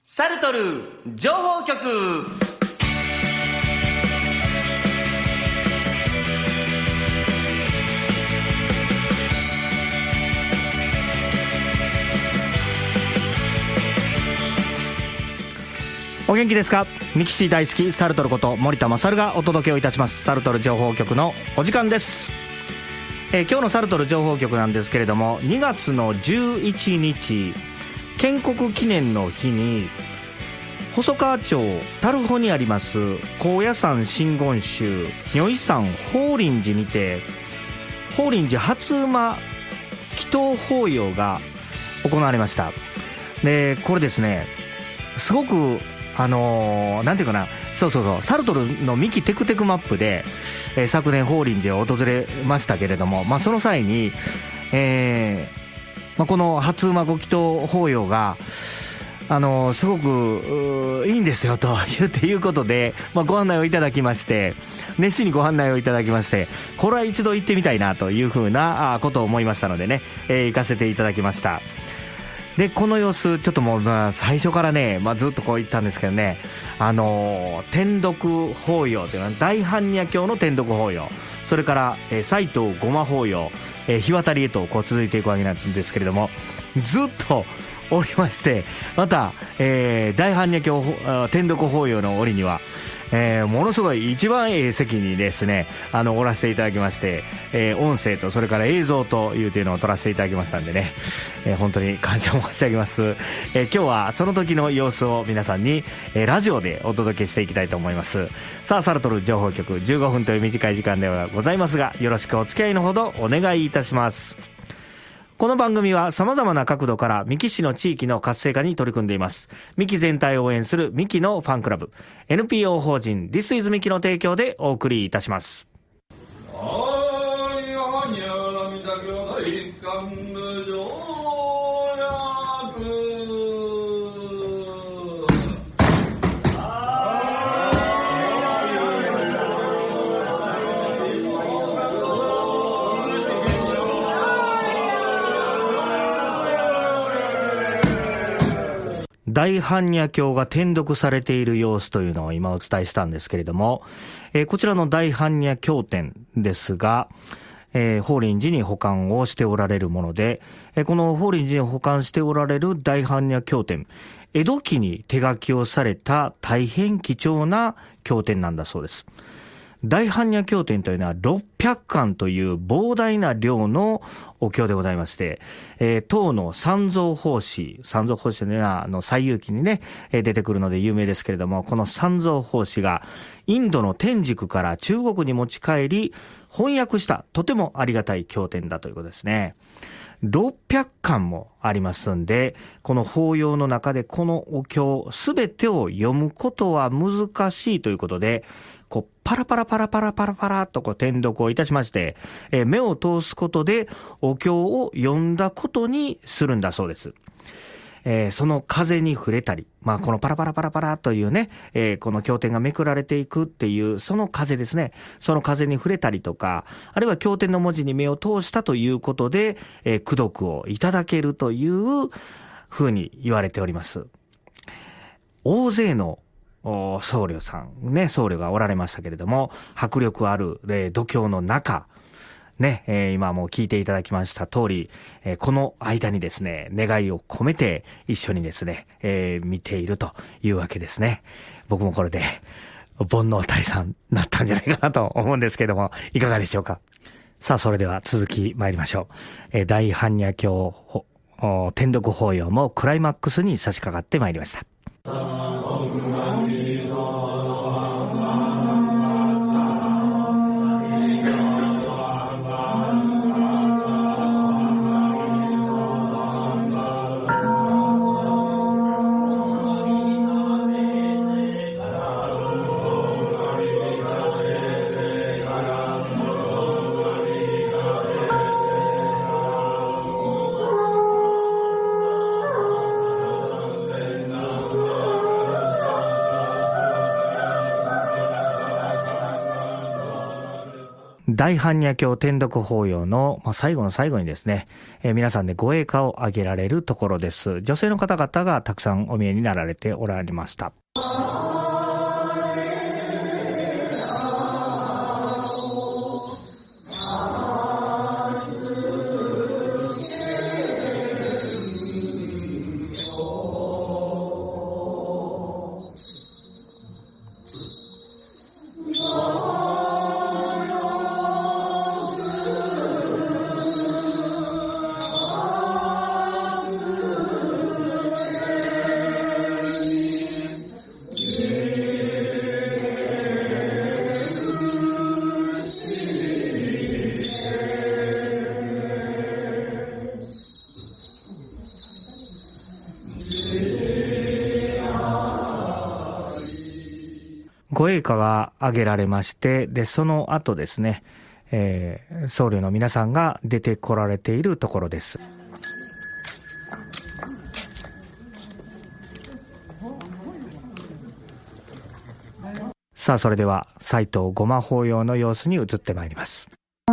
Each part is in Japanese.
サルトル情報局。お元気ですか？ミキシー大好きサルトルこと森田勝がお届けをいたします。サルトル情報局のお時間です。今日のサルトル情報局なんですけれども、2月の11日建国記念の日に細川町樽穂にあります高野山真言宗如意山法輪寺にて法輪寺初馬祈祷法要が行われました。でこれですね、すごくなんていうかな、そうサルトルのミキテクテクマップで、昨年法輪寺を訪れましたけれども、その際に、この初馬ご祈祷法要がすごくいいんですよということで、ご案内をいただきまして、熱心にご案内をいただきまして、これは一度行ってみたいなというふうなことを思いましたのでね、行かせていただきました。でこの様子ちょっともう、最初からね、ずっとこう言ったんですけどね、天読法要というのは大般若経の天読法要、それから、斎藤ごま法要、日渡りへとこう続いていくわけなんですけれども、ずっとおりまして、また、大般若経天読法要の折には、ものすごい一番席にですねおらせていただきまして、音声とそれから映像というのを撮らせていただきましたんでね、本当に感謝申し上げます。今日はその時の様子を皆さんに、ラジオでお届けしていきたいと思います。さあサルトル情報局15分という短い時間ではございますが、よろしくお付き合いのほどお願いいたします。この番組は様々な角度から三木市の地域の活性化に取り組んでいます。三木全体を応援する三木のファンクラブ NPO 法人 This is 三木の提供でお送りいたします。大般若経が転読されている様子というのを今お伝えしたんですけれども、こちらの大般若経典ですが、法輪寺に保管をしておられるもので、この法輪寺に保管しておられる大般若経典、江戸期に手書きをされた大変貴重な経典なんだそうです。大般若経典というのは600巻という膨大な量のお経でございまして、唐の三蔵法師というのは西遊記にね出てくるので有名ですけれども、この三蔵法師がインドの天竺から中国に持ち帰り翻訳したとてもありがたい経典だということですね。600巻もありますんで、この法要の中でこのお経すべてを読むことは難しいということで、パラパラと転読をいたしまして、目を通すことでお経を読んだことにするんだそうです。その風に触れたり、このパラパラというね、この経典がめくられていくっていうその風ですね、その風に触れたりとか、あるいは経典の文字に目を通したということで、功徳をいただけるというふうに言われております。大勢の僧侶がおられましたけれども、迫力ある、度胸の中ね、今もう聞いていただきました通り、この間にですね願いを込めて一緒にですね、見ているというわけですね。僕もこれで煩悩退散になったんじゃないかなと思うんですけれども、いかがでしょうか。さあそれでは続き参りましょう。大般若経転読法要もクライマックスに差し掛かって参りました。 大般若経典読法要の最後の最後にですね、皆さんでご栄華を挙げられるところです。女性の方々がたくさんお見えになられておられました。ご栄華が挙げられまして、で、その後ですね、僧侶の皆さんが出てこられているところです。さあ、それでは、斎藤護摩法要の様子に移ってまいります。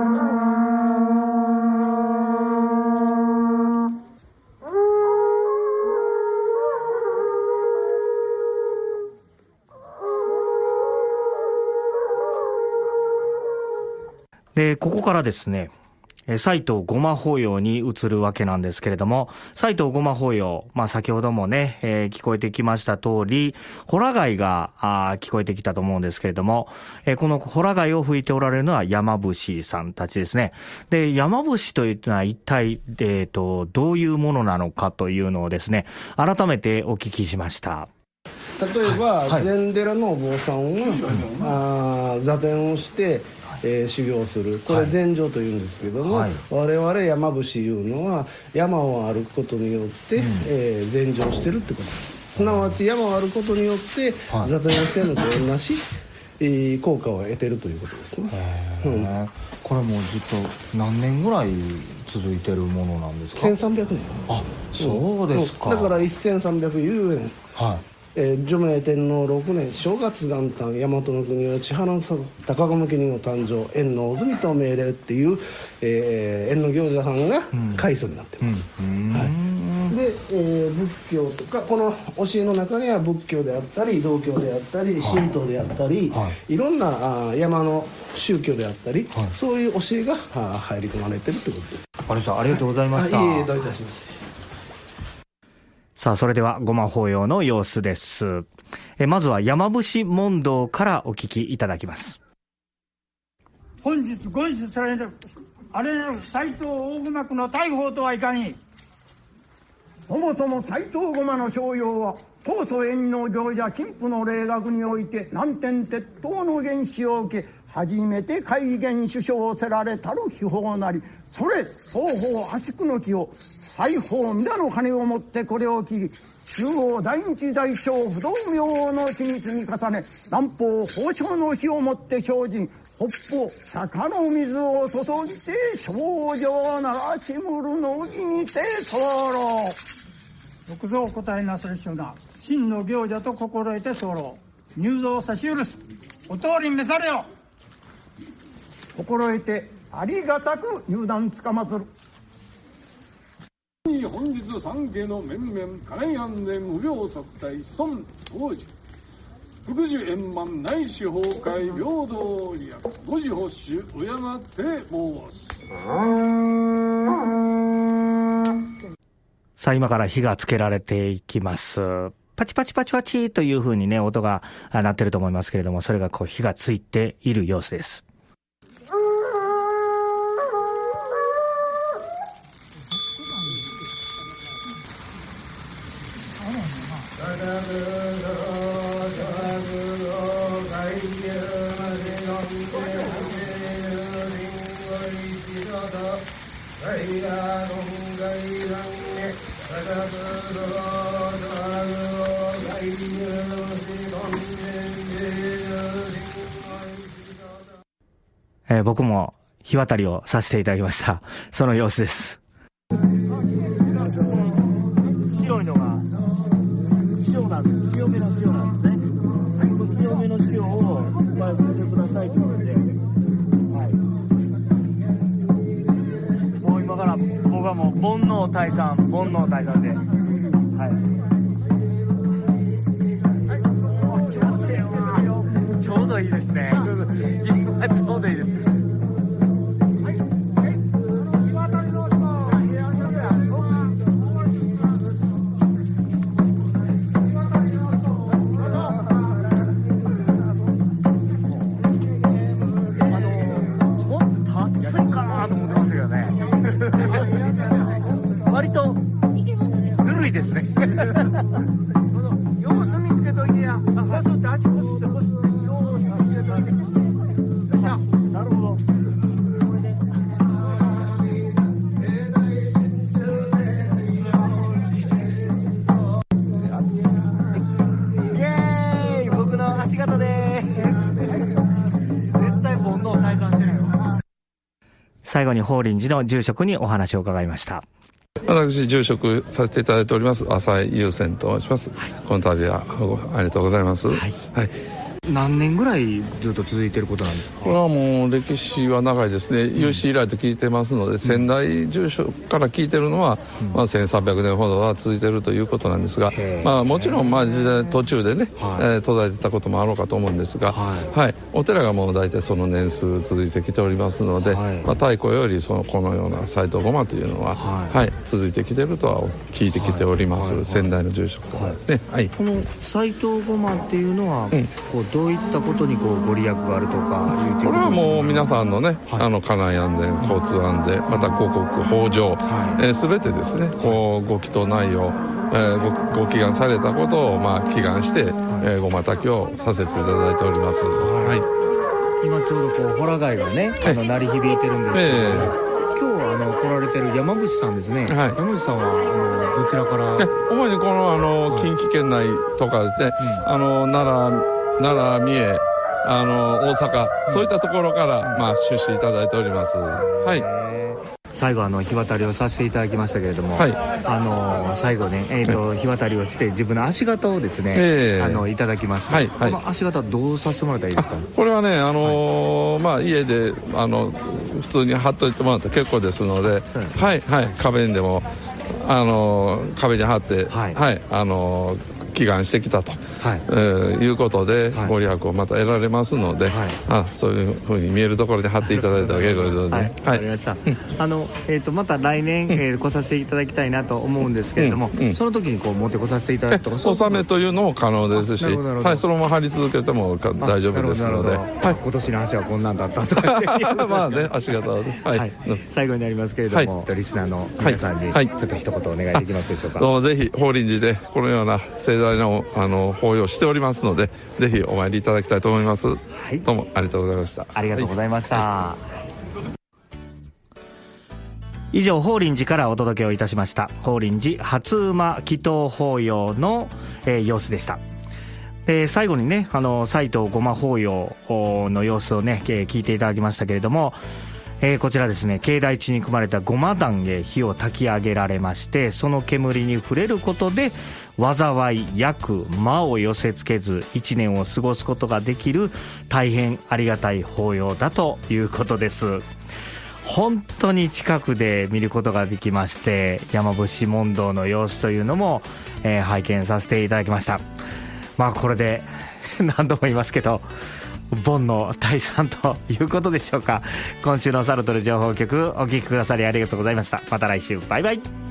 で、ここからですね、斎藤護摩法要に移るわけなんですけれども、斎藤護摩法要、先ほどもね、聞こえてきました通り、ホラ貝が聞こえてきたと思うんですけれども、このホラ貝を吹いておられるのは山伏さんたちですね。で、山伏というのは一体、どういうものなのかというのをですね、改めてお聞きしました。 例えば、禅寺のお坊さんが座禅をして修行する、これ禅定というんですけども、我々山伏いうのは山を歩くことによって、禅定してるってことです。すなわち山を歩くことによって座禅をしてるのと同じ効果を得てるということですね。 これもうずっと何年ぐらい続いてるものなんですか ？1300年。 あ、そうですか。 だから1310年。除明天皇6年正月元旦大和の国は千花高賀家人の誕生円の住と命令っていう、円の行者さんが開祖になってます。で、仏教とかこの教えの中には仏教であったり道教であったり神道であったり、いろんな山の宗教であったり、そういう教えが入り込まれてるということです。 わかりました。ありがとうございました。 いえいえ、どういたしまして。 さあ、それでは護摩法要の様子です。まずは山伏問答からお聞きいただきます。 本日ご一緒されるあれなる斎藤大隈区の大法とはいかに、そもそも斎藤護摩の商用は当祖縁の行者金府の霊学において南天鉄塔の原始を受け初めて開元首相せられたる秘宝なり、それ双方足久の木を大宝皆の金をもってこれを切り、中央大日大小不動明の地に積み重ね、南方宝生の火をもって精進、北方坂の水を注ぎて少女ならしむるの儀にて候。よくぞお答えなされしょな。真の行者と心得て候。入蔵差し許す。お通り召されよ。心得てありがたく入壇つかまつる。 本日三家の面々金安で無病息災孫当時福寿円満内司法会平等利益五時発主敬って申す。 さあ、今から火がつけられていきます。パチパチパチパチという風にね、音が鳴ってると思いますけれども、それがこう火がついている様子です。僕も火渡りをさせていただきました。その様子です。白いのが塩なんです。清めの塩なんですね。清めの塩をいっぱい振ってくださいということで、はい。 から僕はもう煩悩退散で、はい。ちょうどいいですね。今ちょうどいいです。割とぬるいですね。様子見つけといてや。バスって足腰してほしい。なるほど。イエーイ、僕の足型です。絶対煩悩退散してるよ。最後に法輪寺の住職にお話を伺いました。 私住職させていただいております浅井優先と申します、はい、この度はありがとうございます、はいはい、 何年ぐらいずっと続いていることなんですか？ これはもう歴史は長いですね、有史以来と聞いてますので、先代住職から聞いてるのは、まあ、1300年ほどは続いているということなんですが、まあ、もちろんまあ時代途中でね、途絶えてたこともあろうかと思うんですが、はい、お寺がもう大体その年数続いてきておりますので、まあ、太古よりこのような斎藤ごまというのは、はい続いてきているとは聞いてきております、先代の住職からですね、はい、 この斎藤ごまっていうのは、こうどういったことにこうご利益があるとかいうこれはもう皆さんのね、家内安全、交通安全、また広告豊穣、全てですねこうご祈祷内容、ご祈願されたことをまあ祈願して、ごま炊きをさせていただいております、はい、 今ちょうどこうホラ貝がね鳴り響いてるんですけど、今日は来られてる山口さんですね、山口さんはどちらから？ 主にこの近畿圏内とかですね、奈良、三重、大阪、そういったところから、まあ、出資いただいております。はい。 最後日渡りをさせていただきましたけれども、最後ね、日渡りをして自分の足型をですね、いただきました、この足型どうさせてもらったらいいですか？ これはね、まあ、家で普通に貼っといてもらって結構ですので、壁にでも壁に貼って、祈願してきたと、いうことで、ご利益をまた得られますので、そういうふうに見えるところで貼っていただいたら結構ですので、わかりました。また来年、来させていただきたいなと思うんですけれども、その時にこう持ってこさせていただくとか、 納めというのも可能ですし、そのまま貼り続けても大丈夫ですので、 今年の足はこんなんだったとかまあね、足型はね、 最後になりますけれども、リスナーの皆さんにちょっと一言お願いできますでしょうか？ どうもぜひ法輪寺でこのような盛大な法要しておりますので、ぜひお参りいただきたいと思います、どうもありがとうございました。 ありがとうございました、以上法輪寺からお届けをいたしました法輪寺初馬祈祷法要の、様子でした。最後にね斎藤ごま法要の様子をね、聞いていただきましたけれども、こちらですね、境内地に組まれたごま壇へ火を焚き上げられまして、その煙に触れることで災い厄魔を寄せつけず1年を過ごすことができる大変ありがたい法要だということです。本当に近くで見ることができまして、山伏問答の様子というのも、拝見させていただきました。まあこれで何度も言いますけど、煩悩退散ということでしょうか。今週のサルトル情報局お聞きくださりありがとうございました。また来週、バイバイ。